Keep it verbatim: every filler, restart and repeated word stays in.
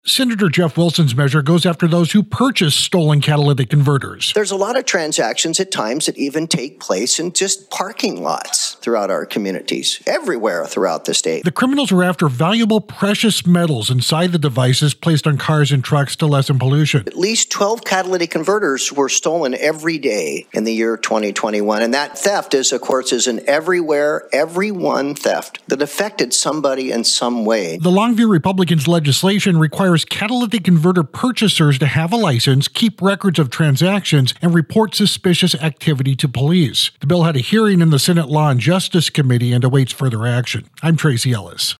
Senator Jeff Wilson's measure goes after those who purchase stolen catalytic converters. There's a lot of transactions at times that even take place in just parking lots throughout our communities, everywhere throughout the state. The criminals are after valuable precious metals inside the devices placed on cars and trucks to lessen pollution. At least twelve catalytic converters were stolen every day in the year twenty twenty-one. And that theft is, of course, is an everywhere, everyone theft that affected somebody in some way. The Longview Republicans' legislation requires catalytic converter purchasers to have a license, keep records of transactions, and report suspicious activity to police. The bill had a hearing in the Senate Law and Justice Committee and awaits further action. I'm Tracy Ellis.